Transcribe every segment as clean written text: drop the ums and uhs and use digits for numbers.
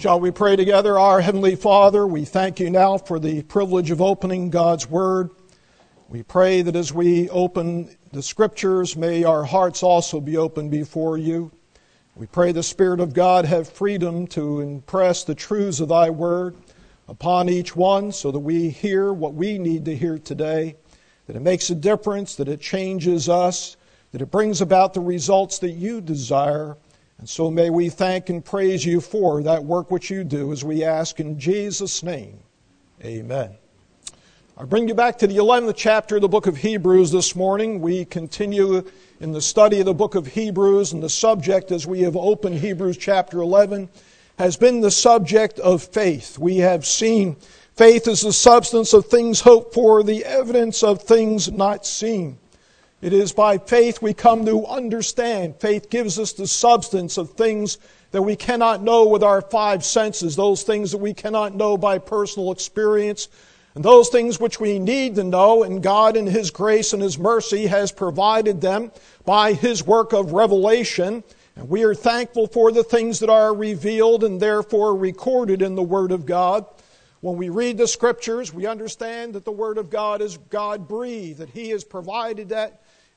Shall we pray together? Our Heavenly Father, we thank you now for the privilege of opening God's Word. We pray that as we open the Scriptures, may our hearts also be open before you. We pray the Spirit of God have freedom to impress the truths of thy Word upon each one so that we hear what we need to hear today, that it makes a difference, that it changes us, that it brings about the results that you desire. And so may we thank and praise you for that work which you do as we ask in Jesus' name. Amen. I bring you back to the 11th chapter of the book of Hebrews this morning. We continue in the study of the book of Hebrews, and the subject as we have opened Hebrews chapter 11 has been the subject of faith. We have seen faith as the substance of things hoped for, the evidence of things not seen. It is by faith we come to understand. Faith gives us the substance of things that we cannot know with our five senses, those things that we cannot know by personal experience, and those things which we need to know, and God in His grace and His mercy has provided them by His work of revelation. And we are thankful for the things that are revealed and therefore recorded in the Word of God. When we read the Scriptures, we understand that the Word of God is God-breathed, that He has provided that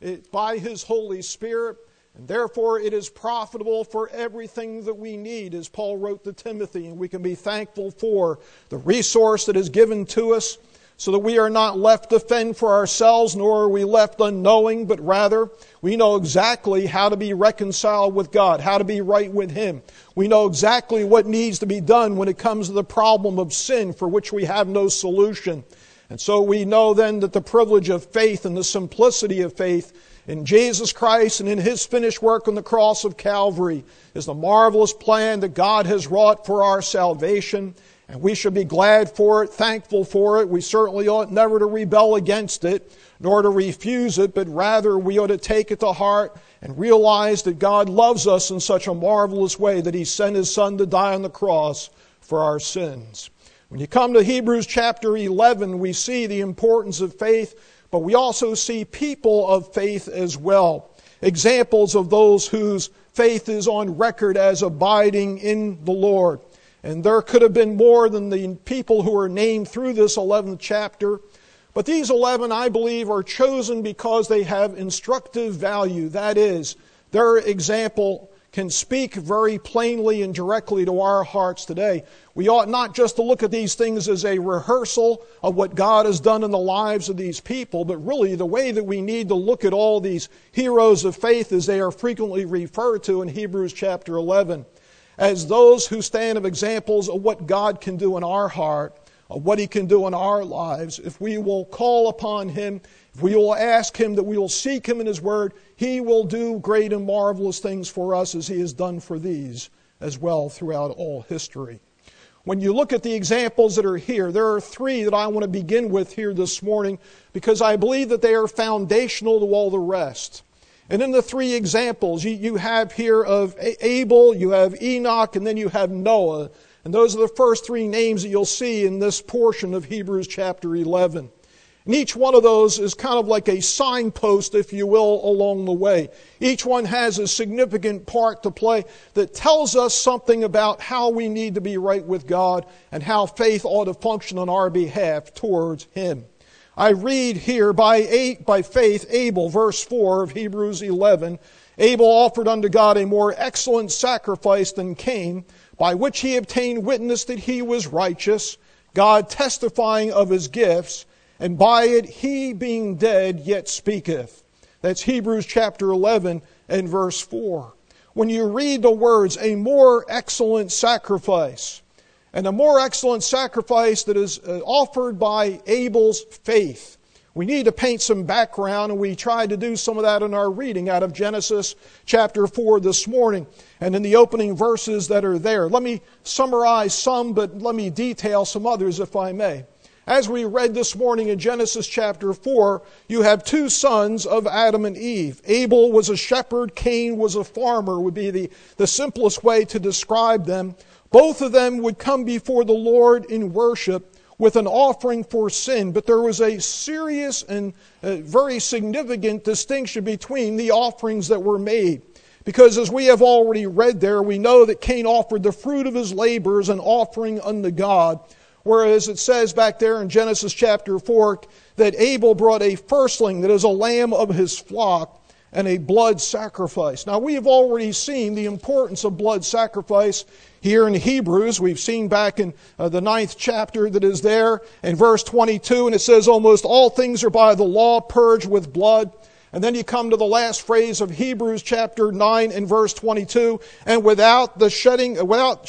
by His Holy Spirit, and therefore it is profitable for everything that we need, as Paul wrote to Timothy, and we can be thankful for the resource that is given to us so that we are not left to fend for ourselves, nor are we left unknowing, but rather we know exactly how to be reconciled with God, how to be right with Him. We know exactly what needs to be done when it comes to the problem of sin for which we have no solution. And so we know then that the privilege of faith and the simplicity of faith in Jesus Christ and in His finished work on the cross of Calvary is the marvelous plan that God has wrought for our salvation. And we should be glad for it, thankful for it. We certainly ought never to rebel against it, nor to refuse it, but rather we ought to take it to heart and realize that God loves us in such a marvelous way that He sent His Son to die on the cross for our sins. When you come to Hebrews chapter 11, we see the importance of faith, but we also see people of faith as well. Examples of those whose faith is on record as abiding in the Lord. And there could have been more than the people who are named through this 11th chapter. But these 11, I believe, are chosen because they have instructive value. That is, their example can speak very plainly and directly to our hearts today. We ought not just to look at these things as a rehearsal of what God has done in the lives of these people, but really the way that we need to look at all these heroes of faith as they are frequently referred to in Hebrews chapter 11, as those who stand as examples of what God can do in our heart, of what He can do in our lives. If we will call upon Him, if we will ask Him, that we will seek Him in His Word, He will do great and marvelous things for us as He has done for these as well throughout all history. When you look at the examples that are here, there are three that I want to begin with here this morning because I believe that they are foundational to all the rest. And in the three examples, you have here of Abel, you have Enoch, and then you have Noah. And those are the first three names that you'll see in this portion of Hebrews chapter 11. And each one of those is kind of like a signpost, if you will, along the way. Each one has a significant part to play that tells us something about how we need to be right with God and how faith ought to function on our behalf towards Him. I read here, by faith, Abel, verse 4 of Hebrews 11, Abel offered unto God a more excellent sacrifice than Cain, by which he obtained witness that he was righteous, God testifying of his gifts, and by it he being dead yet speaketh. That's Hebrews chapter 11 and verse 4. When you read the words, a more excellent sacrifice, and a more excellent sacrifice that is offered by Abel's faith, we need to paint some background, and we tried to do some of that in our reading out of Genesis chapter 4 this morning and in the opening verses that are there. Let me summarize some, but let me detail some others if I may. As we read this morning in Genesis chapter 4, you have two sons of Adam and Eve. Abel was a shepherd, Cain was a farmer, would be the simplest way to describe them. Both of them would come before the Lord in worship with an offering for sin, but there was a serious and very significant distinction between the offerings that were made. Because as we have already read there, we know that Cain offered the fruit of his labor as an offering unto God. Whereas it says back there in Genesis chapter 4 that Abel brought a firstling, that is a lamb of his flock, and a blood sacrifice. Now we have already seen the importance of blood sacrifice here in Hebrews. We've seen back in the 9th chapter that is there in verse 22, and it says almost all things are by the law purged with blood. And then you come to the last phrase of Hebrews chapter 9 and verse 22, and without shedding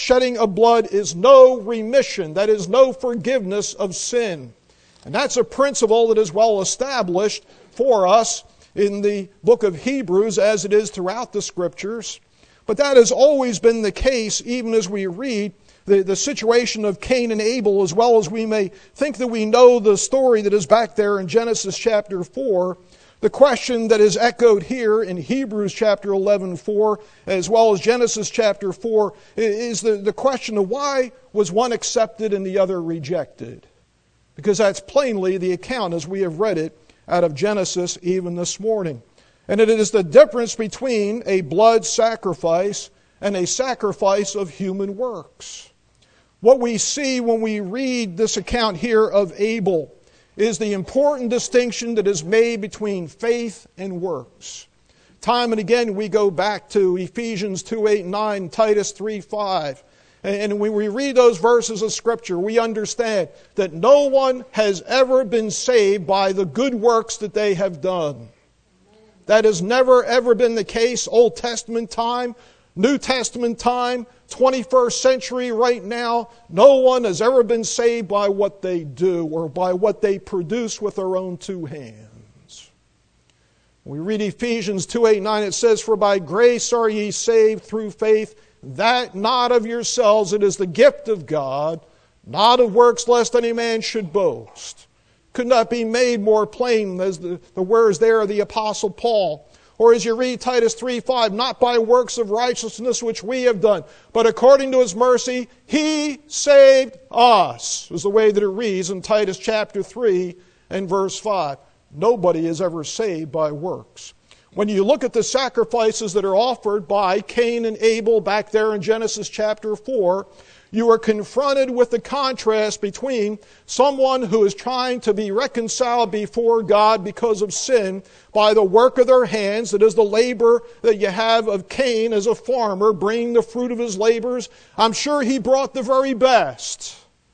of blood is no remission, that is no forgiveness of sin. And that's a principle that is well established for us in the book of Hebrews as it is throughout the Scriptures. But that has always been the case even as we read the situation of Cain and Abel, as well as we may think that we know the story that is back there in Genesis chapter 4. The question that is echoed here in Hebrews chapter 11:4, as well as Genesis chapter 4, is the question of why was one accepted and the other rejected? Because that's plainly the account as we have read it out of Genesis even this morning. And it is the difference between a blood sacrifice and a sacrifice of human works. What we see when we read this account here of Abel is the important distinction that is made between faith and works. Time and again we go back to Ephesians 2:8-9, Titus 3:5. And when we read those verses of Scripture, we understand that no one has ever been saved by the good works that they have done. That has never ever been the case, Old Testament time, New Testament time, 21st century right now. No one has ever been saved by what they do or by what they produce with their own two hands. When we read Ephesians 2:8-9, it says, "For by grace are ye saved through faith, that not of yourselves, it is the gift of God, not of works, lest any man should boast." Could not be made more plain as the words there of the Apostle Paul. Or as you read Titus 3:5, "Not by works of righteousness which we have done, but according to His mercy, He saved us," is the way that it reads in Titus chapter 3 and verse 5. Nobody is ever saved by works. When you look at the sacrifices that are offered by Cain and Abel back there in Genesis chapter 4, you are confronted with the contrast between someone who is trying to be reconciled before God because of sin by the work of their hands, that is the labor that you have of Cain as a farmer bringing the fruit of his labors. I'm sure he brought the very best.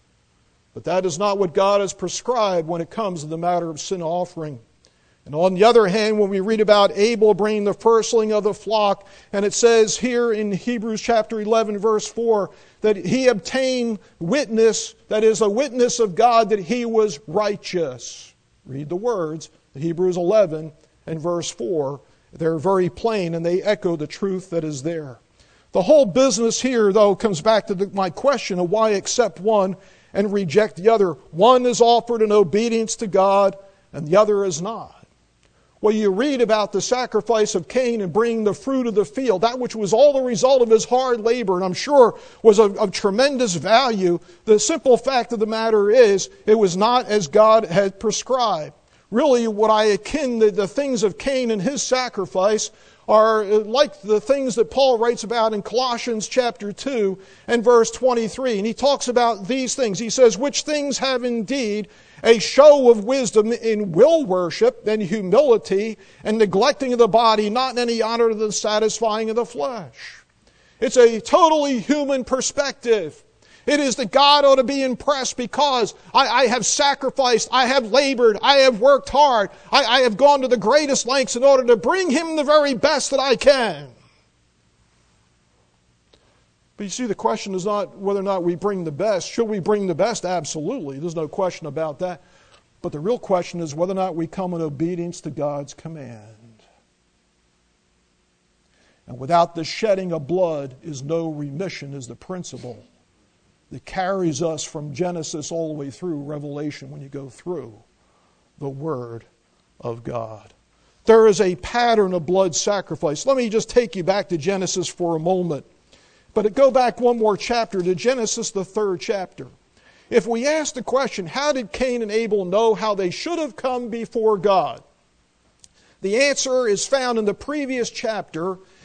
But that is not what God has prescribed when it comes to the matter of sin offering. And on the other hand, when we read about Abel bringing the firstling of the flock, and it says here in Hebrews chapter 11, verse 4, that he obtained witness, that is a witness of God, that he was righteous. Read the words, Hebrews 11 and verse 4. They're very plain and they echo the truth that is there. The whole business here, though, comes back to my question of why accept one and reject the other. One is offered in obedience to God and the other is not. Well, you read about the sacrifice of Cain and bringing the fruit of the field, that which was all the result of his hard labor, and I'm sure was of tremendous value. The simple fact of the matter is, it was not as God had prescribed. Really, what I akin the things of Cain and his sacrifice are like the things that Paul writes about in Colossians chapter 2 and verse 23. And he talks about these things. He says, "Which things have indeed a show of wisdom in will worship and humility and neglecting of the body, not in any honor to the satisfying of the flesh." It's a totally human perspective. It is that God ought to be impressed because I have sacrificed, I have labored, I have worked hard, I have gone to the greatest lengths in order to bring Him the very best that I can. But you see, the question is not whether or not we bring the best. Should we bring the best? Absolutely. There's no question about that. But the real question is whether or not we come in obedience to God's command. And without the shedding of blood is no remission, is the principle that carries us from Genesis all the way through Revelation when you go through the Word of God. There is a pattern of blood sacrifice. Let me just take you back to Genesis for a moment. But go back one more chapter to Genesis, the 3rd chapter. If we ask the question, how did Cain and Abel know how they should have come before God? The answer is found in the previous chapter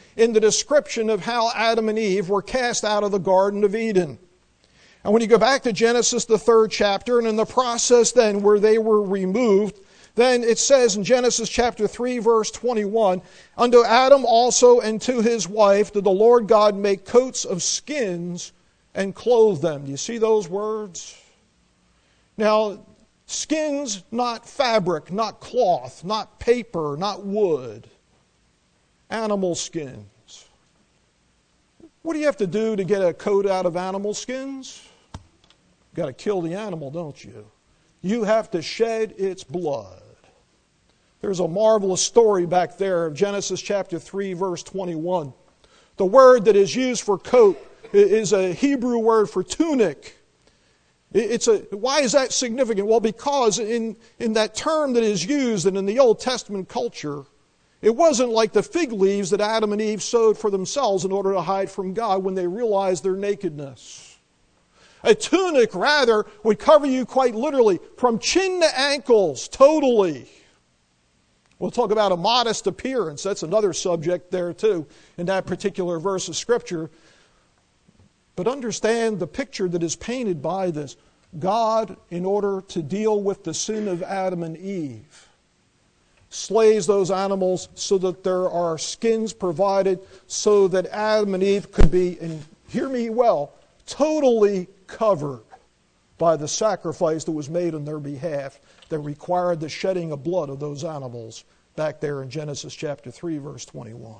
in the description of how Adam and Eve were cast out of the Garden of Eden. And when you go back to Genesis, the 3rd chapter, and in the process then where they were removed, then it says in Genesis chapter 3, verse 21, unto Adam also and to his wife did the Lord God make coats of skins and clothe them. Do you see those words? Now, skins, not fabric, not cloth, not paper, not wood. Animal skins. What do you have to do to get a coat out of animal skins? You've got to kill the animal, don't you? You have to shed its blood. There's a marvelous story back there of Genesis chapter 3, verse 21. The word that is used for coat is a Hebrew word for tunic. Why is that significant? Well, because in that term that is used and in the Old Testament culture, it wasn't like the fig leaves that Adam and Eve sewed for themselves in order to hide from God when they realized their nakedness. A tunic, rather, would cover you quite literally from chin to ankles, totally. We'll talk about a modest appearance. That's another subject there, too, in that particular verse of Scripture. But understand the picture that is painted by this. God, in order to deal with the sin of Adam and Eve, slays those animals so that there are skins provided so that Adam and Eve could be, and hear me well, totally covered by the sacrifice that was made on their behalf that required the shedding of blood of those animals back there in Genesis chapter 3, verse 21.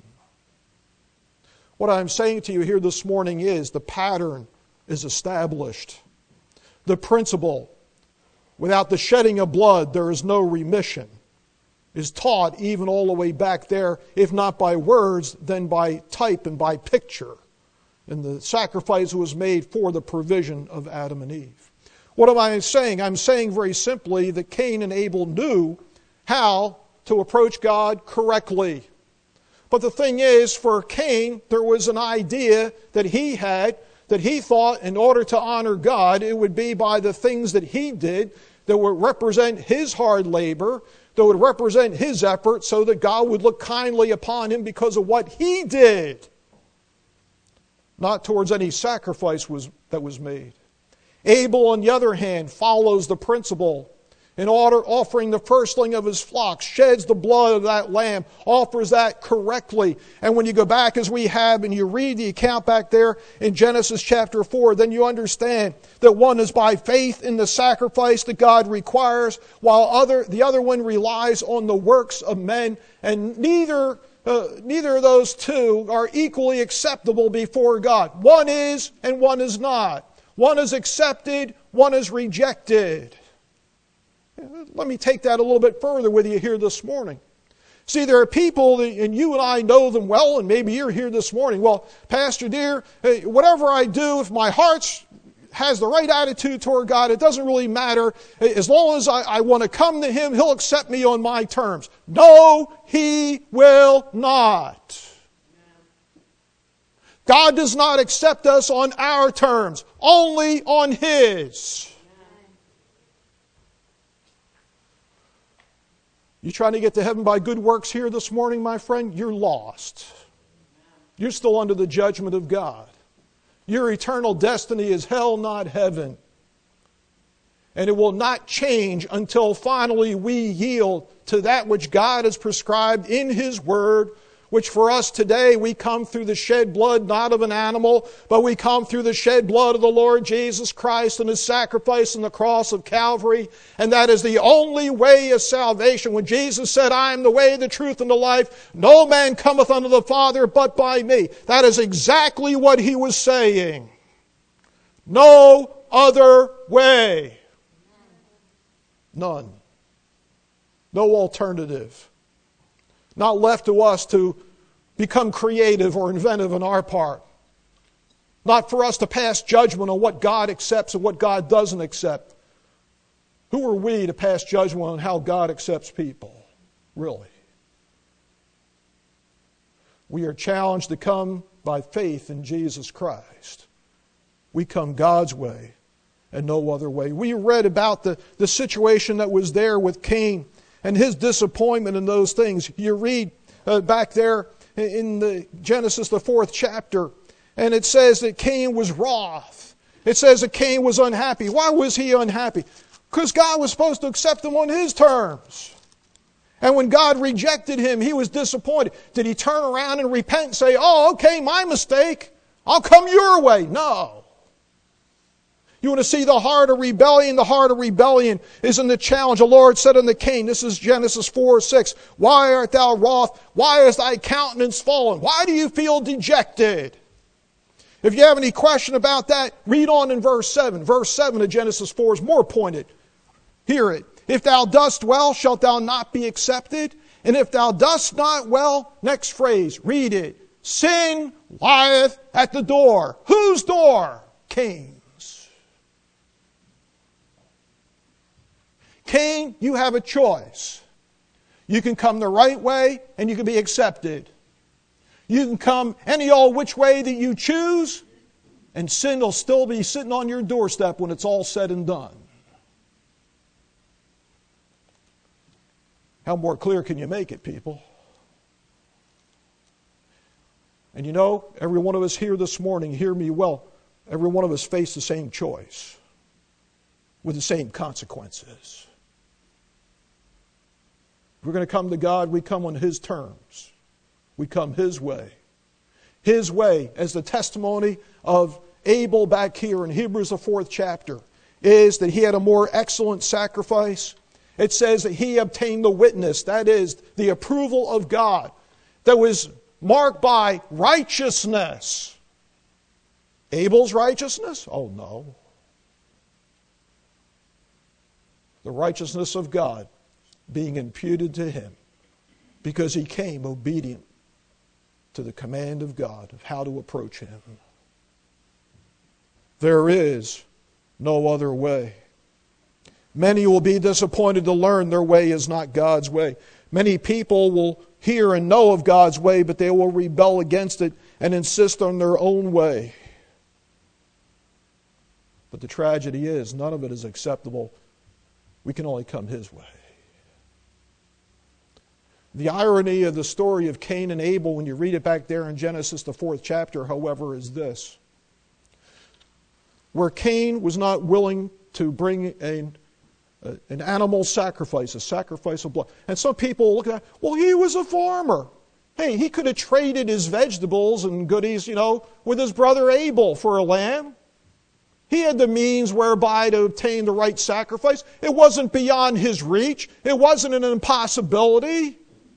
What I'm saying to you here this morning is the pattern is established. The principle, without the shedding of blood, there is no remission, is taught even all the way back there, if not by words, then by type and by picture, in the sacrifice that was made for the provision of Adam and Eve. What am I saying? I'm saying very simply that Cain and Abel knew how to approach God correctly. But the thing is, for Cain, there was an idea that he had, that he thought in order to honor God, it would be by the things that he did that would represent his hard labor, that would represent his effort, so that God would look kindly upon him because of what he did, not towards any sacrifice that was made. Abel, on the other hand, follows the principle. In order, offering the firstling of his flock, sheds the blood of that lamb, offers that correctly. And when you go back as we have and you read the account back there in Genesis chapter 4, then you understand that one is by faith in the sacrifice that God requires, while the other one relies on the works of men. And neither of those two are equally acceptable before God. One is and one is not. One is accepted, one is rejected. Let me take that a little bit further with you here this morning. See, there are people, and you and I know them well, and maybe you're here this morning. Well, Pastor dear, whatever I do, if my heart has the right attitude toward God, it doesn't really matter. As long as I want to come to Him, He'll accept me on my terms. No, He will not. God does not accept us on our terms, only on His. You trying to get to heaven by good works here this morning, my friend? You're lost. You're still under the judgment of God. Your eternal destiny is hell, not heaven. And it will not change until finally we yield to that which God has prescribed in His Word, which for us today, we come through the shed blood not of an animal, but we come through the shed blood of the Lord Jesus Christ and His sacrifice on the cross of Calvary. And that is the only way of salvation. When Jesus said, I am the way, the truth, and the life, no man cometh unto the Father but by me. That is exactly what He was saying. No other way. None. No alternative. Not left to us to become creative or inventive on our part. Not for us to pass judgment on what God accepts and what God doesn't accept. Who are we to pass judgment on how God accepts people? Really. We are challenged to come by faith in Jesus Christ. We come God's way and no other way. We read about the situation that was there with Cain and his disappointment in those things. You read back there in the Genesis, the 4th chapter, and it says that Cain was wroth. It says that Cain was unhappy. Why was he unhappy? Because God was supposed to accept him on his terms. And when God rejected him, he was disappointed. Did he turn around and repent and say, oh, okay, my mistake. I'll come your way? No. You want to see the heart of rebellion? The heart of rebellion is in the challenge. The Lord said unto Cain, this is Genesis 4:6, why art thou wroth? Why is thy countenance fallen? Why do you feel dejected? If you have any question about that, read on in verse 7. Verse 7 of Genesis 4 is more pointed. Hear it. If thou dost well, shalt thou not be accepted? And if thou dost not well, next phrase, read it. Sin lieth at the door. Whose door? Cain's. Cain, you have a choice. You can come the right way and you can be accepted. You can come any old which way that you choose, and sin will still be sitting on your doorstep when it's all said and done. How more clear can you make it, people? And you know, every one of us here this morning, hear me well, every one of us face the same choice with the same consequences. If we're going to come to God, we come on His terms. We come His way. His way, as the testimony of Abel back here in Hebrews, the 4th chapter, is that he had a more excellent sacrifice. It says that he obtained the witness, that is, the approval of God, that was marked by righteousness. Abel's righteousness? Oh no. The righteousness of God being imputed to him because he came obedient to the command of God of how to approach him. There is no other way. Many will be disappointed to learn their way is not God's way. Many people will hear and know of God's way, but they will rebel against it and insist on their own way. But the tragedy is, none of it is acceptable. We can only come His way. The irony of the story of Cain and Abel, when you read it back there in Genesis, the 4th chapter, however, is this. Where Cain was not willing to bring an animal sacrifice, a sacrifice of blood. And some people look at that, well, he was a farmer. Hey, he could have traded his vegetables and goodies, with his brother Abel for a lamb. He had the means whereby to obtain the right sacrifice. It wasn't beyond his reach. It wasn't an impossibility.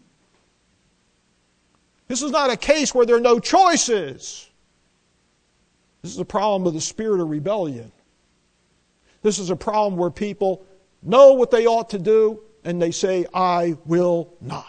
This is not a case where there are no choices. This is a problem of the spirit of rebellion. This is a problem where people know what they ought to do and they say, I will not.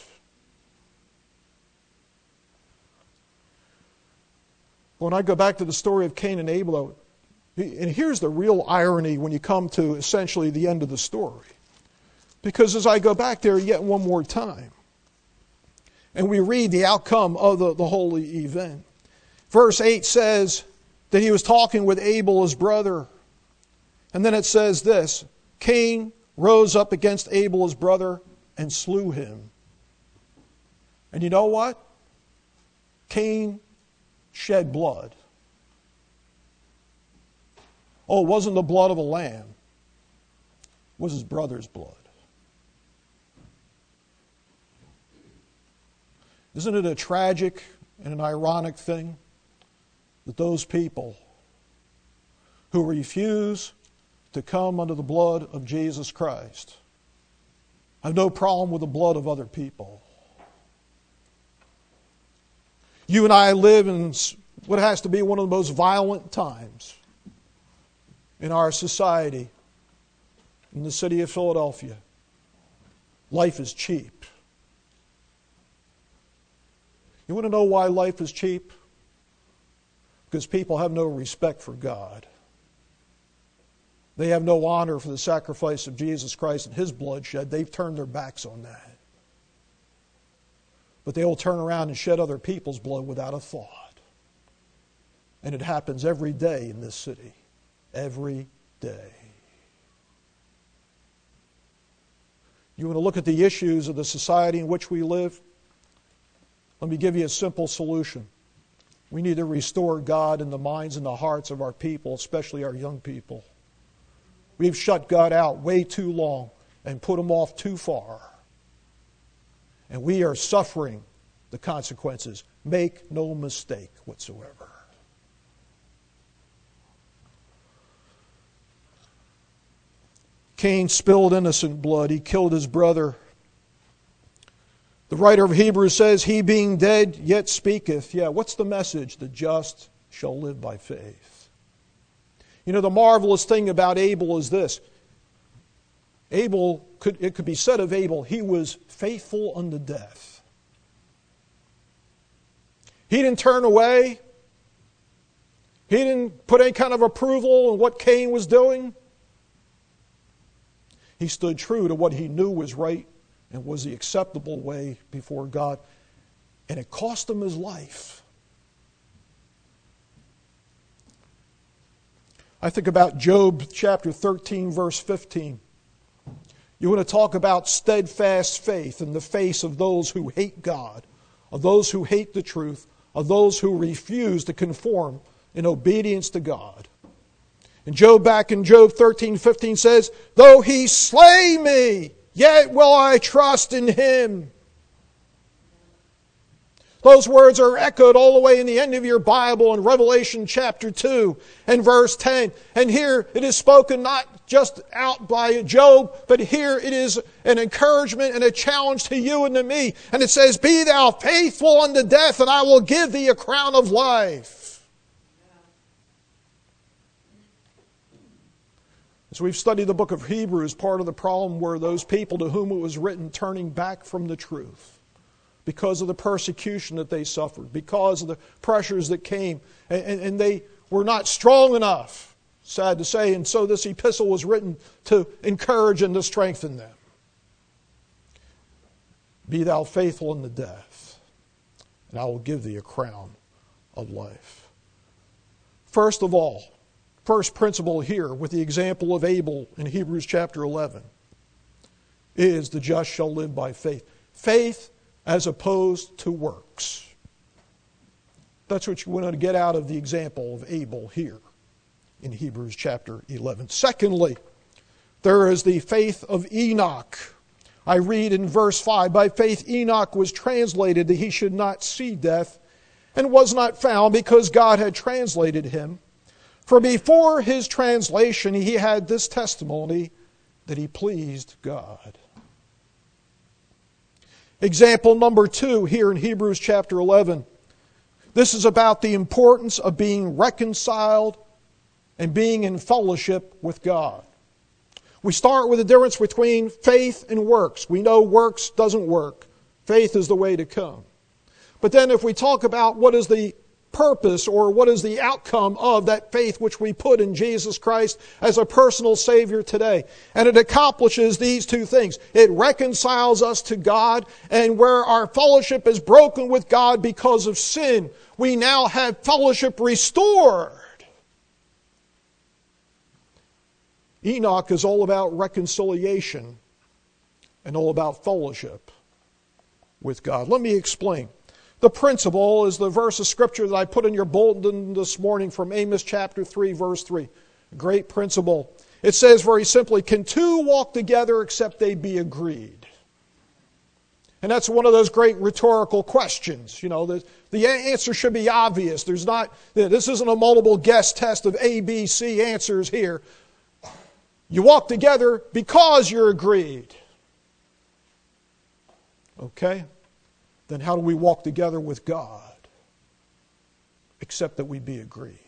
When I go back to the story of Cain and Abel, and here's the real irony when you come to essentially the end of the story. Because as I go back there yet one more time, and we read the outcome of the holy event. Verse 8 says that he was talking with Abel, his brother. And then it says this, Cain rose up against Abel, his brother, and slew him. And you know what? Cain shed blood. Oh, it wasn't the blood of a lamb. It was his brother's blood. Isn't it a tragic and an ironic thing that those people who refuse to come under the blood of Jesus Christ have no problem with the blood of other people? You and I live in what has to be one of the most violent times in our society, in the city of Philadelphia. Life is cheap. You want to know why life is cheap? Because people have no respect for God. They have no honor for the sacrifice of Jesus Christ and His bloodshed. They've turned their backs on that. But they will turn around and shed other people's blood without a thought. And it happens every day in this city. Every day. You want to look at the issues of the society in which we live? Let me give you a simple solution. We need to restore God in the minds and the hearts of our people, especially our young people. We've shut God out way too long and put Him off too far. And we are suffering the consequences. Make no mistake whatsoever. Cain spilled innocent blood. He killed his brother. The writer of Hebrews says, he being dead yet speaketh. Yeah, what's the message? The just shall live by faith. You know, the marvelous thing about Abel is this. It could be said of Abel, he was faithful unto death. He didn't turn away. He didn't put any kind of approval on what Cain was doing. He stood true to what he knew was right and was the acceptable way before God. And it cost him his life. I think about Job chapter 13, verse 15. You want to talk about steadfast faith in the face of those who hate God, of those who hate the truth, of those who refuse to conform in obedience to God. And Job, back in Job 13:15 says, though he slay me, yet will I trust in him. Those words are echoed all the way in the end of your Bible in Revelation chapter 2 and verse 10. And here it is spoken not just out by Job, but here it is an encouragement and a challenge to you and to me. And it says, be thou faithful unto death, and I will give thee a crown of life. As we've studied the book of Hebrews, part of the problem were those people to whom it was written turning back from the truth because of the persecution that they suffered, because of the pressures that came, and they were not strong enough, sad to say, and so this epistle was written to encourage and to strengthen them. Be thou faithful unto death, and I will give thee a crown of life. First of all, first principle here with the example of Abel in Hebrews chapter 11 is the just shall live by faith. Faith as opposed to works. That's what you want to get out of the example of Abel here in Hebrews chapter 11. Secondly, there is the faith of Enoch. I read in verse 5, by faith Enoch was translated that he should not see death, and was not found because God had translated him. For before his translation he had this testimony that he pleased God. Example number 2 here in Hebrews chapter 11. This is about the importance of being reconciled and being in fellowship with God. We start with the difference between faith and works. We know works doesn't work. Faith is the way to come. But then if we talk about what is the purpose or what is the outcome of that faith which we put in Jesus Christ as a personal Savior today. And it accomplishes these two things. It reconciles us to God, and where our fellowship is broken with God because of sin, we now have fellowship restored. Enoch is all about reconciliation and all about fellowship with God. Let me explain. The principle is the verse of Scripture that I put in your bulletin this morning from Amos chapter 3, verse 3. A great principle. It says very simply, can two walk together except they be agreed? And that's one of those great rhetorical questions. You know, the answer should be obvious. This isn't a multiple guess test of A, B, C answers here. You walk together because you're agreed. Okay? Then how do we walk together with God? Except that we be agreed.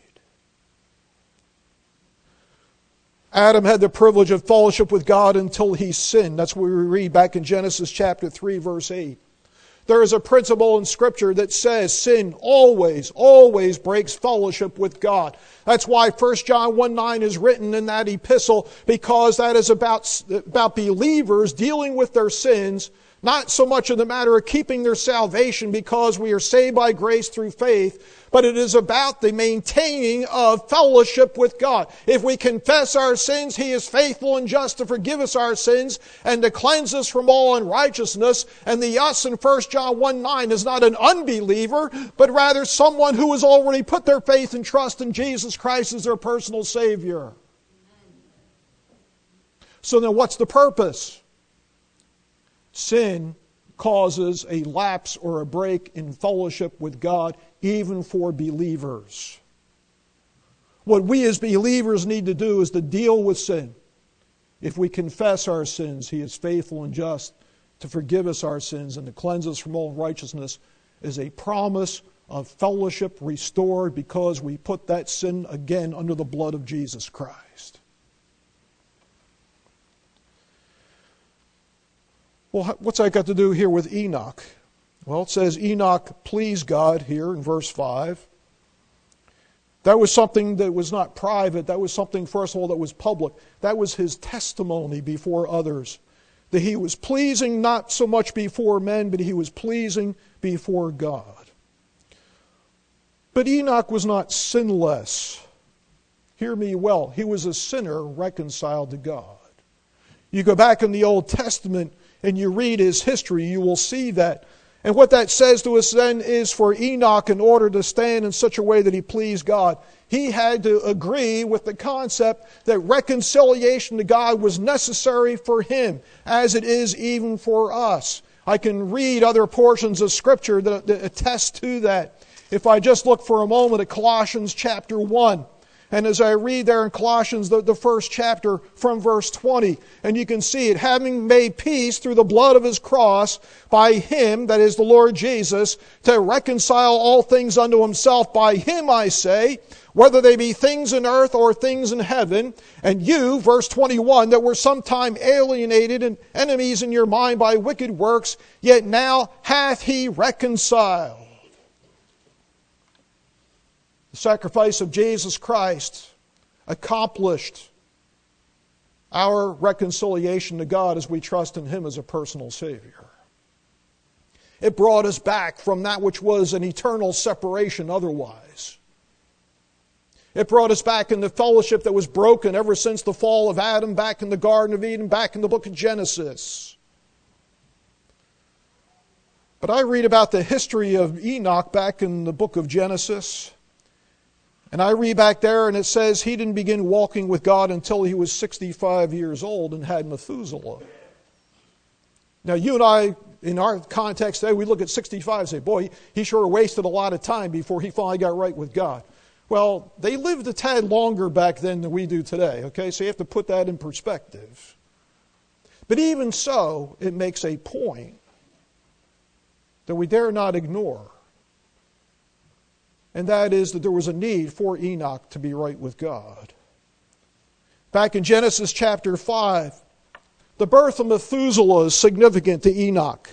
Adam had the privilege of fellowship with God until he sinned. That's what we read back in Genesis chapter 3, verse 8. There is a principle in Scripture that says sin always breaks fellowship with God. That's why 1 John 1:9 is written in that epistle, because that is about believers dealing with their sins, Not so much in the matter of keeping their salvation because we are saved by grace through faith, but it is about the maintaining of fellowship with God. If we confess our sins, He is faithful and just to forgive us our sins and to cleanse us from all unrighteousness. And the us in 1 John 1:9 is not an unbeliever, but rather someone who has already put their faith and trust in Jesus Christ as their personal Savior. So then what's the purpose? Sin causes a lapse or a break in fellowship with God, even for believers. What we as believers need to do is to deal with sin. If we confess our sins, He is faithful and just to forgive us our sins and to cleanse us from all unrighteousness, is a promise of fellowship restored because we put that sin again under the blood of Jesus Christ. Well, what's that got to do here with Enoch? Well, it says Enoch pleased God here in verse 5. That was something that was not private. That was something, first of all, that was public. That was his testimony before others. That he was pleasing not so much before men, but he was pleasing before God. But Enoch was not sinless. Hear me well. He was a sinner reconciled to God. You go back in the Old Testament and you read his history, you will see that. And what that says to us then is for Enoch, in order to stand in such a way that he pleased God, he had to agree with the concept that reconciliation to God was necessary for him, as it is even for us. I can read other portions of Scripture that attest to that. If I just look for a moment at Colossians chapter 1, and as I read there in Colossians, the first chapter from verse 20, and you can see it, having made peace through the blood of His cross by Him, that is the Lord Jesus, to reconcile all things unto Himself. By Him, I say, whether they be things in earth or things in heaven. And you, verse 21, that were sometime alienated and enemies in your mind by wicked works, yet now hath He reconciled. The sacrifice of Jesus Christ accomplished our reconciliation to God as we trust in Him as a personal Savior. It brought us back from that which was an eternal separation otherwise. It brought us back in the fellowship that was broken ever since the fall of Adam, back in the Garden of Eden, back in the book of Genesis. But I read about the history of Enoch back in the book of Genesis. And I read back there, and it says he didn't begin walking with God until he was 65 years old and had Methuselah. Now, you and I, in our context today, we look at 65 and say, boy, he sure wasted a lot of time before he finally got right with God. Well, they lived a tad longer back then than we do today, okay? So you have to put that in perspective. But even so, it makes a point that we dare not ignore. And that is that there was a need for Enoch to be right with God. Back in Genesis chapter 5, the birth of Methuselah is significant to Enoch.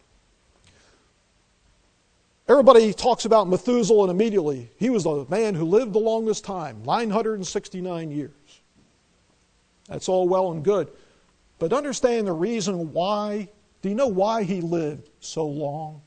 Everybody talks about Methuselah and immediately, he was the man who lived the longest time, 969 years. That's all well and good. But understand the reason why. Do you know why he lived so long?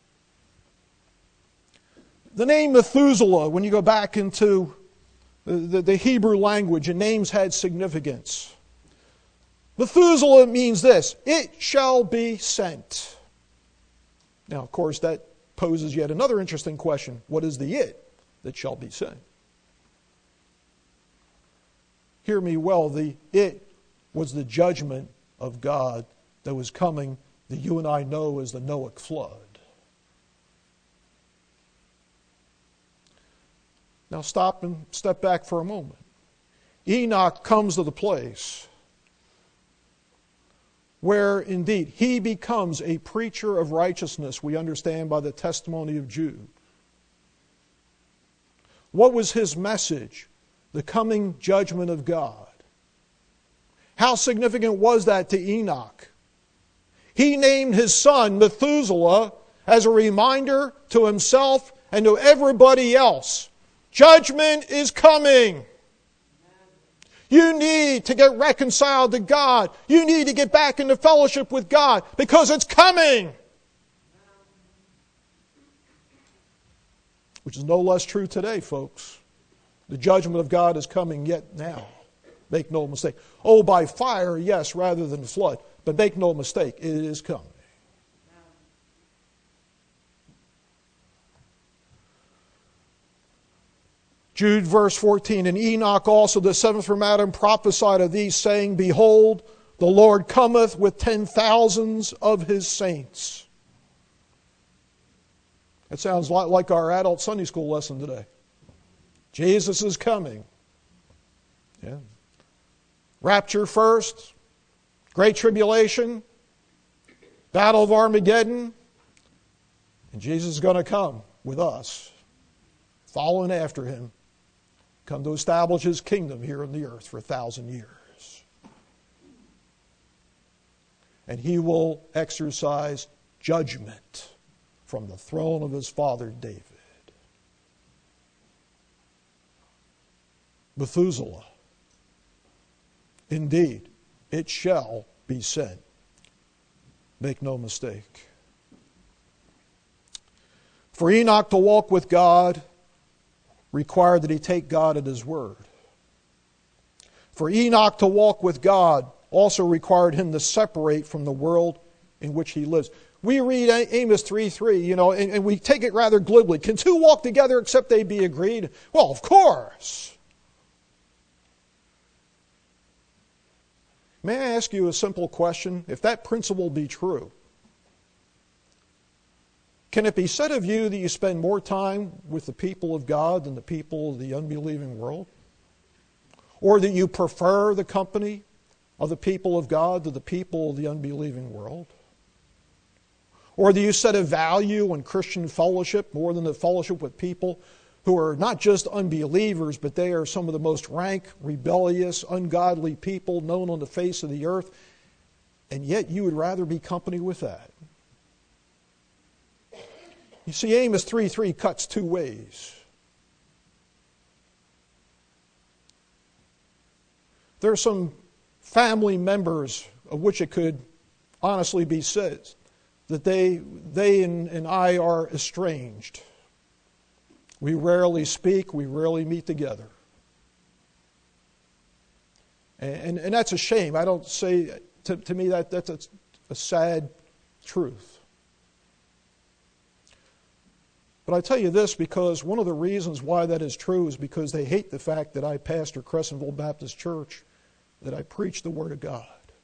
The name Methuselah, when you go back into the Hebrew language, and names had significance. Methuselah means this: it shall be sent. Now, of course, that poses yet another interesting question. What is the it that shall be sent? Hear me well, the it was the judgment of God that was coming, that you and I know as the Noahic flood. Now stop and step back for a moment. Enoch comes to the place where indeed he becomes a preacher of righteousness, we understand by the testimony of Jude. What was his message? The coming judgment of God. How significant was that to Enoch? He named his son Methuselah as a reminder to himself and to everybody else. Judgment is coming. You need to get reconciled to God. You need to get back into fellowship with God because it's coming. Which is no less true today, folks. The judgment of God is coming yet now. Make no mistake. Oh, by fire, yes, rather than flood. But make no mistake, it is coming. Jude verse 14, and Enoch also, the seventh from Adam, prophesied of these, saying, Behold, the Lord cometh with 10,000s of his saints. That sounds a lot like our adult Sunday school lesson today. Jesus is coming. Yeah. Rapture first, Great Tribulation, Battle of Armageddon, and Jesus is going to come with us, following after him, come to establish his kingdom here on the earth for 1,000 years. And he will exercise judgment from the throne of his father David. Methuselah, indeed, it shall be said. Make no mistake. For Enoch to walk with God required that he take God at his word. For Enoch to walk with God also required him to separate from the world in which he lives. We read Amos 3:3, and we take it rather glibly. Can two walk together except they be agreed? Well, of course. May I ask you a simple question? If that principle be true, can it be said of you that you spend more time with the people of God than the people of the unbelieving world? Or that you prefer the company of the people of God to the people of the unbelieving world? Or do you set a value on Christian fellowship more than the fellowship with people who are not just unbelievers, but they are some of the most rank, rebellious, ungodly people known on the face of the earth, and yet you would rather be company with that? You see, Amos 3:3 cuts two ways. There are some family members of which it could honestly be said that they and I are estranged. We rarely speak, we rarely meet together. And that's a shame. I don't say, to me, that's a sad truth. But I tell you this because one of the reasons why that is true is because they hate the fact that I pastor Crescentville Baptist Church, that I preach the Word of God.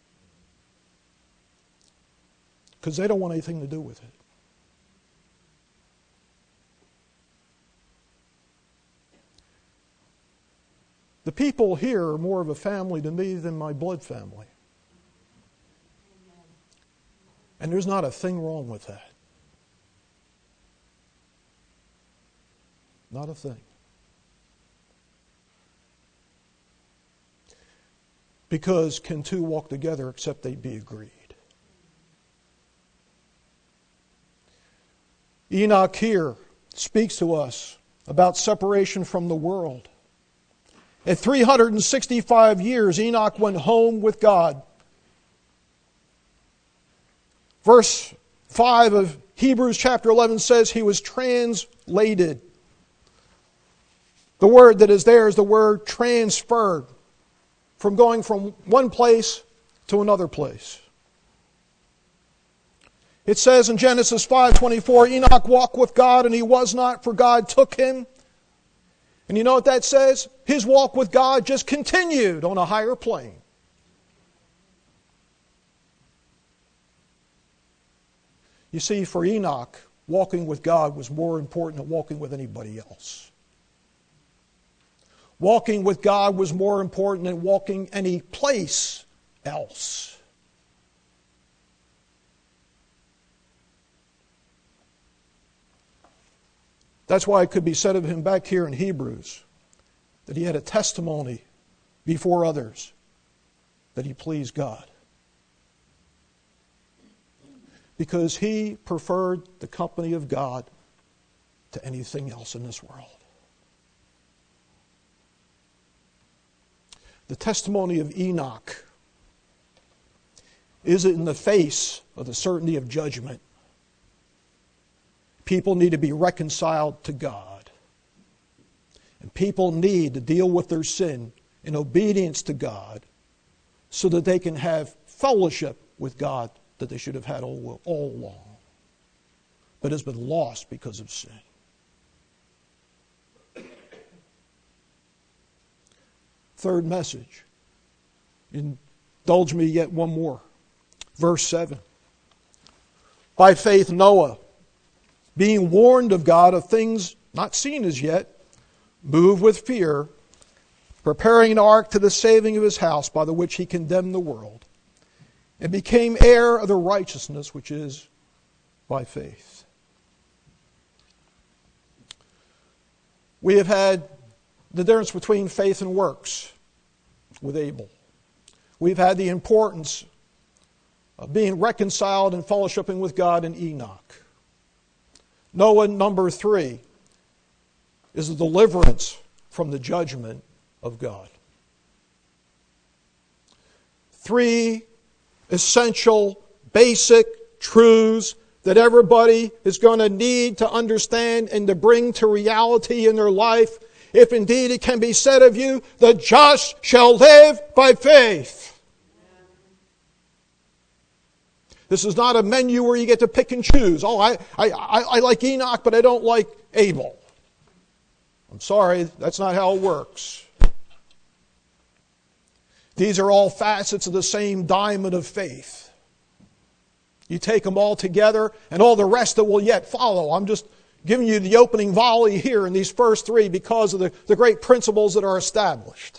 Because they don't want anything to do with it. The people here are more of a family to me than my blood family. And there's not a thing wrong with that. Not a thing. Because can two walk together except they be agreed? Enoch here speaks to us about separation from the world. At 365 years, Enoch went home with God. Verse 5 of Hebrews chapter 11 says he was translated. The word that is there is the word transferred, from going from one place to another place. It says in Genesis 5:24, Enoch walked with God and he was not, for God took him. And you know what that says? His walk with God just continued on a higher plane. You see, for Enoch, walking with God was more important than walking with anybody else. Walking with God was more important than walking any place else. That's why it could be said of him back here in Hebrews that he had a testimony before others that he pleased God. Because he preferred the company of God to anything else in this world. The testimony of Enoch is in the face of the certainty of judgment. People need to be reconciled to God. And people need to deal with their sin in obedience to God so that they can have fellowship with God that they should have had all along, but has been lost because of sin. Third message. Indulge me yet one more. Verse 7. By faith Noah, being warned of God of things not seen as yet, moved with fear, preparing an ark to the saving of his house, by the which he condemned the world, and became heir of the righteousness which is by faith. We have had the difference between faith and works with Abel. We've had the importance of being reconciled and fellowshipping with God in Enoch. Noah, number 3, is the deliverance from the judgment of God. 3 essential, basic truths that everybody is going to need to understand and to bring to reality in their life. If indeed it can be said of you, the just shall live by faith. This is not a menu where you get to pick and choose. Oh, I like Enoch, but I don't like Abel. I'm sorry, that's not how it works. These are all facets of the same diamond of faith. You take them all together, and all the rest that will yet follow. I'm just giving you the opening volley here in these first 3 because of the great principles that are established.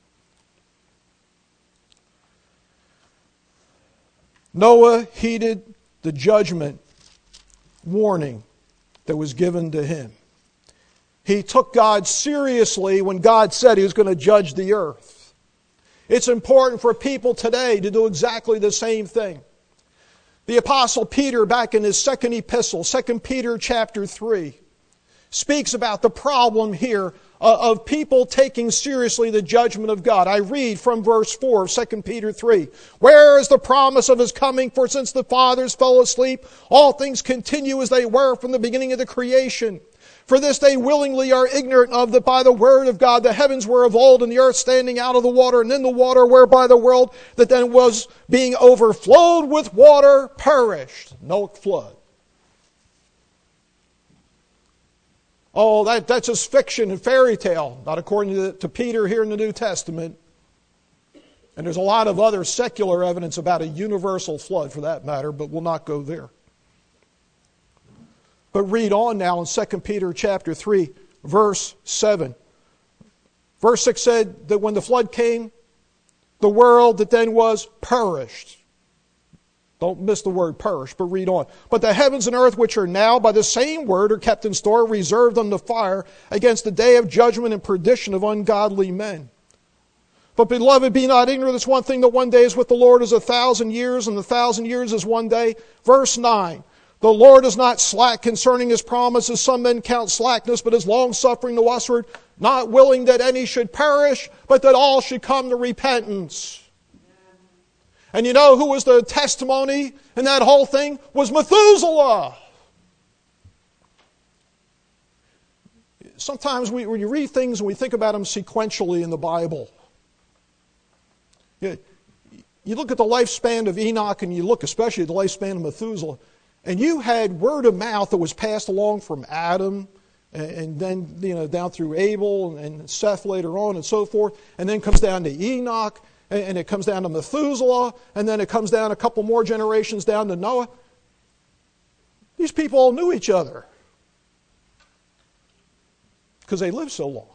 Noah heeded the judgment warning that was given to him. He took God seriously when God said he was going to judge the earth. It's important for people today to do exactly the same thing. The Apostle Peter, back in his second epistle, 2 Peter chapter 3, speaks about the problem here of people taking seriously the judgment of God. I read from verse 4 of 2 Peter 3. Where is the promise of his coming? For since the fathers fell asleep, all things continue as they were from the beginning of the creation. For this they willingly are ignorant of, that by the word of God the heavens were of old, and the earth standing out of the water, and in the water whereby the world that then was being overflowed with water perished. Noah flood. Oh, that's just fiction and fairy tale, not according to Peter here in the New Testament. And there's a lot of other secular evidence about a universal flood for that matter, but we'll not go there. But read on now in 2 Peter chapter 3, verse 7. Verse 6 said that when the flood came, the world that then was perished. Don't miss the word perish, but read on. But the heavens and earth, which are now by the same word, are kept in store, reserved unto fire, against the day of judgment and perdition of ungodly men. But beloved, be not ignorant of this one thing, that one day is with the Lord as 1,000 years, and 1,000 years is one day. Verse 9. The Lord is not slack concerning his promises, some men count slackness, but is long-suffering to usward, not willing that any should perish, but that all should come to repentance. And you know who was the testimony in that whole thing? Was Methuselah. Sometimes when you read things and we think about them sequentially in the Bible, you look at the lifespan of Enoch and you look especially at the lifespan of Methuselah, and you had word of mouth that was passed along from Adam and then down through Abel and Seth later on and so forth, and then comes down to Enoch, and it comes down to Methuselah, and then it comes down a couple more generations down to Noah. These people all knew each other because they lived so long.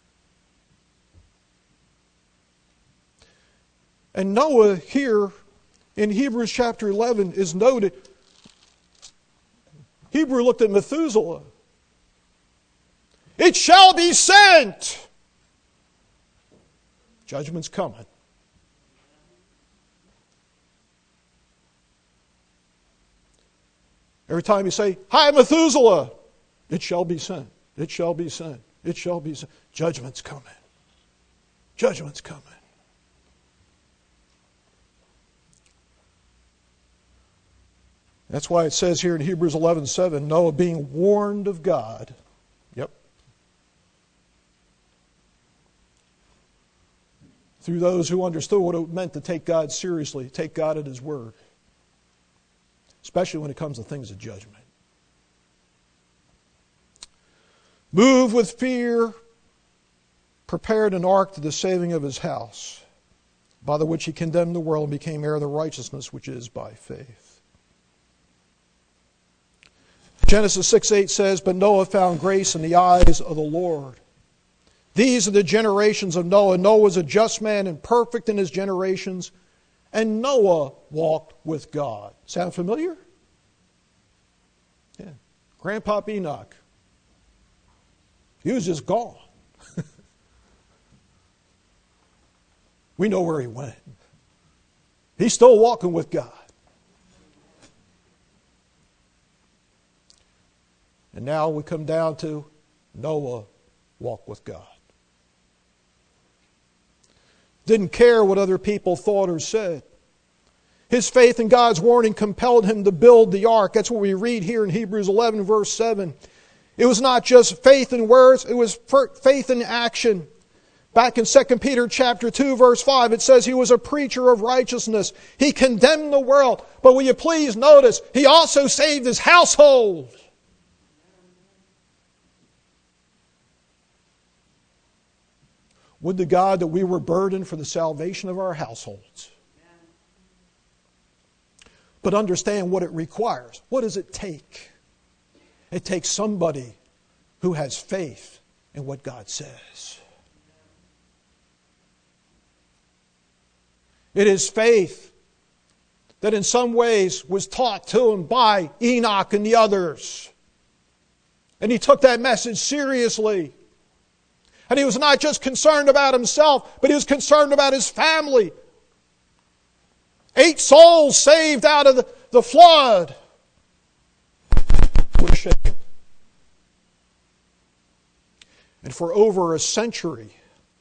And Noah here in Hebrews chapter 11 is noted. Hebrew looked at Methuselah. It shall be sent. Judgment's coming. Every time you say, hi, Methuselah, it shall be sent. It shall be sent. It shall be sent. Judgment's coming. Judgment's coming. That's why it says here in Hebrews 11:7, Noah being warned of God. Yep. Through those who understood what it meant to take God seriously, take God at His word. Especially when it comes to things of judgment. Moved with fear, prepared an ark to the saving of his house, by the which he condemned the world and became heir of the righteousness which is by faith. Genesis 6:8 says, But Noah found grace in the eyes of the Lord. These are the generations of Noah. Noah was a just man and perfect in his generations, and Noah walked with God. Sound familiar? Yeah. Grandpa Enoch. He was just gone. We know where he went. He's still walking with God. And now we come down to Noah walked with God. Didn't care what other people thought or said. His faith in God's warning compelled him to build the ark. That's what we read here in Hebrews 11, verse 7. It was not just faith in words, it was faith in action. Back in 2 Peter chapter 2, verse 5, it says he was a preacher of righteousness. He condemned the world. But will you please notice, he also saved his household. Would to God that we were burdened for the salvation of our households. But understand what it requires. What does it take? It takes somebody who has faith in what God says. It is faith that in some ways was taught to him by Enoch and the others. And he took that message seriously. And he was not just concerned about himself, but he was concerned about his family. 8 souls saved out of the flood. What a shame. And for over a century,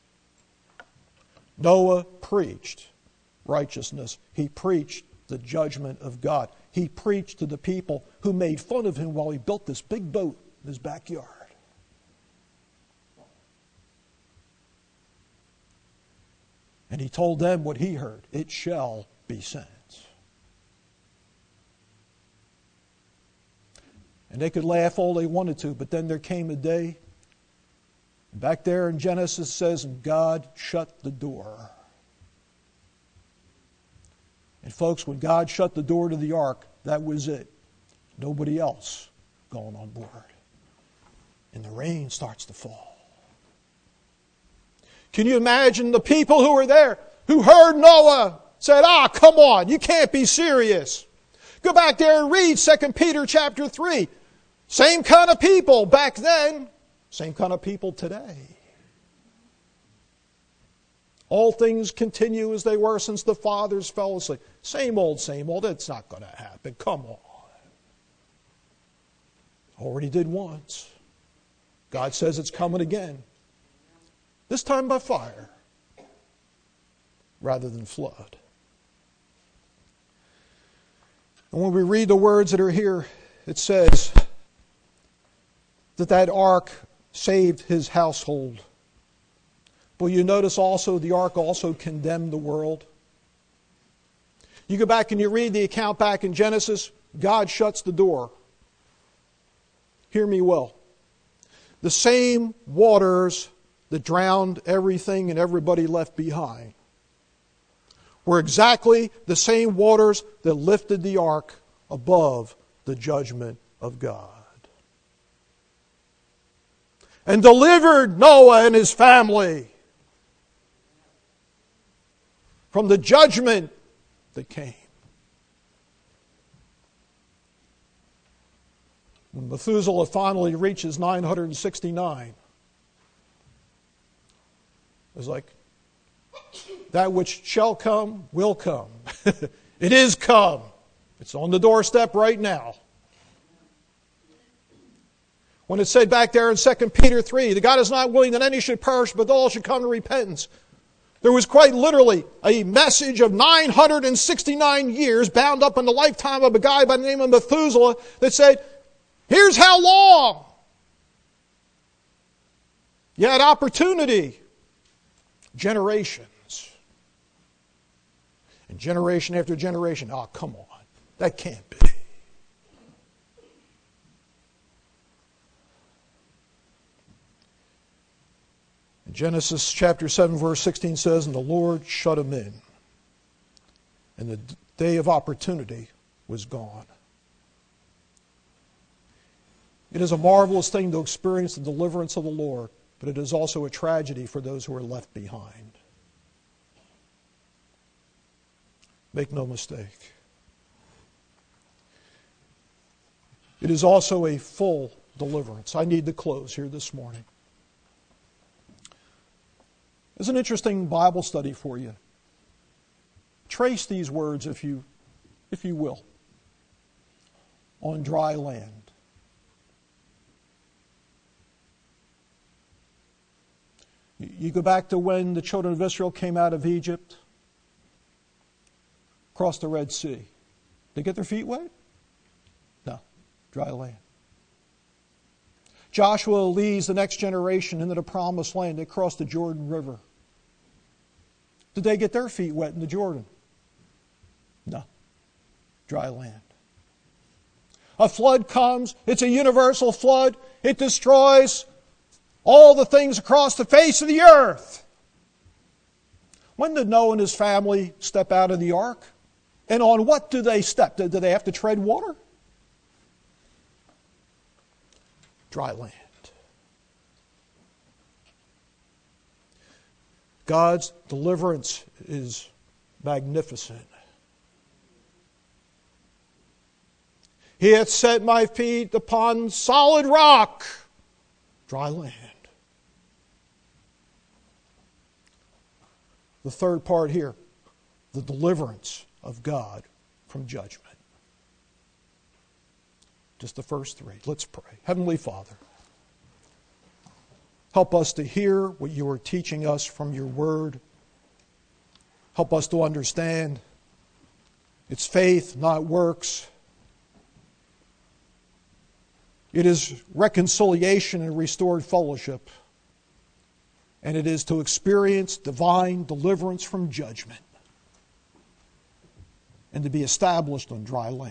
Noah preached righteousness. He preached the judgment of God. He preached to the people who made fun of him while he built this big boat in his backyard. And he told them what he heard. It shall be sent. And they could laugh all they wanted to, but then there came a day, back there in Genesis it says, and God shut the door. And folks, when God shut the door to the ark, that was it. Nobody else going on board. And the rain starts to fall. Can you imagine the people who were there, who heard Noah, said, come on, you can't be serious. Go back there and read 2 Peter chapter 3. Same kind of people back then, same kind of people today. All things continue as they were since the fathers fell asleep. Same old, it's not going to happen. Come on. Already did once. God says it's coming again. This time by fire rather than flood. And when we read the words that are here, it says that ark saved his household. But you notice also the ark also condemned the world. You go back and you read the account back in Genesis, God shuts the door. Hear me well. The same waters that drowned everything and everybody left behind were exactly the same waters that lifted the ark above the judgment of God. And delivered Noah and his family from the judgment that came. When Methuselah finally reaches 969, it's like, that which shall come will come. It is come. It's on the doorstep right now. When it said back there in 2 Peter 3, that God is not willing that any should perish, but all should come to repentance. There was quite literally a message of 969 years bound up in the lifetime of a guy by the name of Methuselah that said, here's how long. You had opportunity. Generations. And generation after generation. Oh, come on. That can't be. Genesis chapter 7 verse 16 says, and the Lord shut him in, and the day of opportunity was gone. It is a marvelous thing to experience the deliverance of the Lord, but it is also a tragedy for those who are left behind. Make no mistake. It is also a full deliverance. I need to close here this morning. It's an interesting Bible study for you. Trace these words, if you will, on dry land. You go back to when the children of Israel came out of Egypt, crossed the Red Sea. Did they get their feet wet? No, dry land. Joshua leads the next generation into the promised land. They crossed the Jordan River. Did they get their feet wet in the Jordan? No. Dry land. A flood comes. It's a universal flood. It destroys all the things across the face of the earth. When did Noah and his family step out of the ark? And on what do they step? Do they have to tread water? Dry land. God's deliverance is magnificent. He hath set my feet upon solid rock, dry land. The third part here, the deliverance of God from judgment. Just the first three. Let's pray. Heavenly Father, help us to hear what you are teaching us from your word. Help us to understand it's faith, not works. It is reconciliation and restored fellowship. And it is to experience divine deliverance from judgment and to be established on dry land.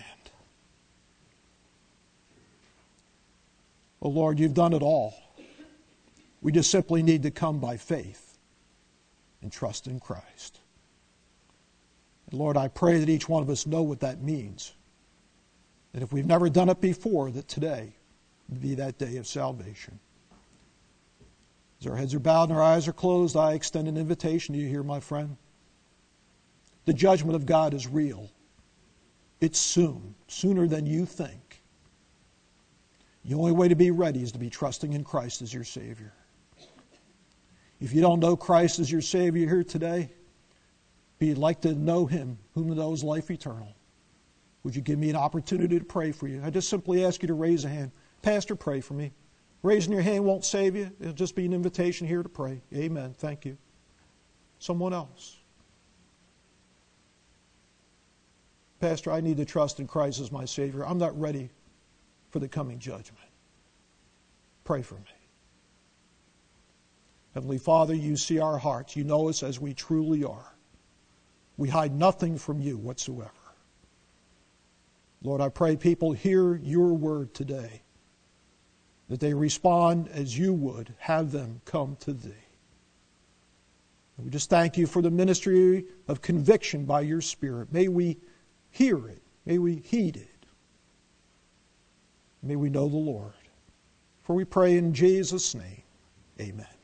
Oh Lord, you've done it all. We just simply need to come by faith and trust in Christ. And Lord, I pray that each one of us know what that means. That if we've never done it before, that today would be that day of salvation. As our heads are bowed and our eyes are closed, I extend an invitation to you here, my friend. The judgment of God is real. It's soon, sooner than you think. The only way to be ready is to be trusting in Christ as your Savior. If you don't know Christ as your Savior here today, but you'd like to know Him, whom knows life eternal, would you give me an opportunity to pray for you? I just simply ask you to raise a hand. Pastor, pray for me. Raising your hand won't save you. It'll just be an invitation here to pray. Amen. Thank you. Someone else. Pastor, I need to trust in Christ as my Savior. I'm not ready for the coming judgment. Pray for me. Heavenly Father, you see our hearts. You know us as we truly are. We hide nothing from you whatsoever. Lord, I pray people hear your word today, that they respond as you would have them come to thee. And we just thank you for the ministry of conviction by your Spirit. May we hear it. May we heed it. May we know the Lord. For we pray in Jesus' name. Amen.